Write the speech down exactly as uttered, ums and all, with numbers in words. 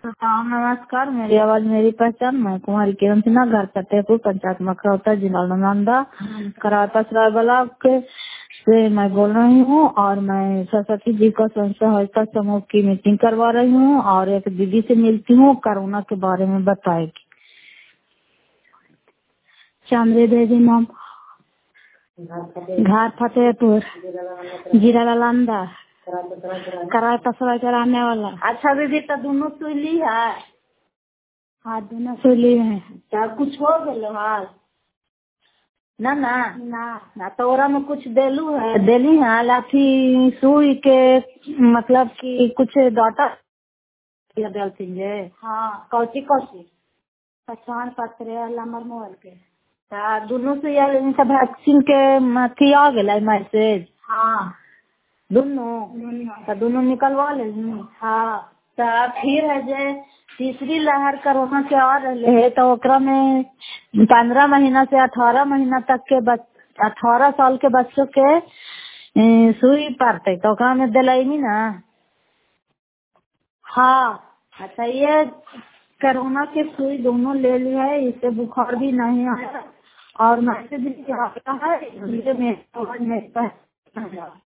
हाँ नमस्कार, मेरी आवाज मेरी पहचान। मैं कुमारी किरण सिन्हा, घर फतेहपुर, पंचायत मखरौता, जिला नालंदा, कराता सराय ब्लॉक से मैं बोल रही हूँ। और मैं सरस्वती जी का स्वयं सहायता समूह की मीटिंग करवा रही हूँ और एक दीदी से मिलती हूँ, कोरोना के बारे में बताएगी। चंद्री देवी नाम, घर फतेहपुर, जिला नालंदा, कराता सराय कराने वाला। अच्छा दीदी, तो दोनों सुई ली है? हाँ दोनों सुई ली है। क्या कुछ हो गए हाल? ना ना ना ना तो ओरा में कुछ देलू है, देली है लाठी सुई के, मतलब कि कुछ डाटा देलती है। हाँ कौची कौची पहचान पत्र नंबर मोबाइल के। ता दोनों से यार इनका वैक्सीन के मथी आ गया मैसेज? हाँ दोनों तो दोनों निकलवा ले। हाँ तो फिर है जे तीसरी लहर कोरोना के आ रहे है तो ओकरा में पंद्रह महीना से अठारह महीना तक के बच अठारह साल के बच्चों के ए, सुई पड़ते तो ओकरा में दिलाई ना। हाँ अच्छा, ये कोरोना के सुई दोनों ले लिया है, इससे बुखार भी नहीं आया और मैसेज भी आ रहा है, इसलिए मेरे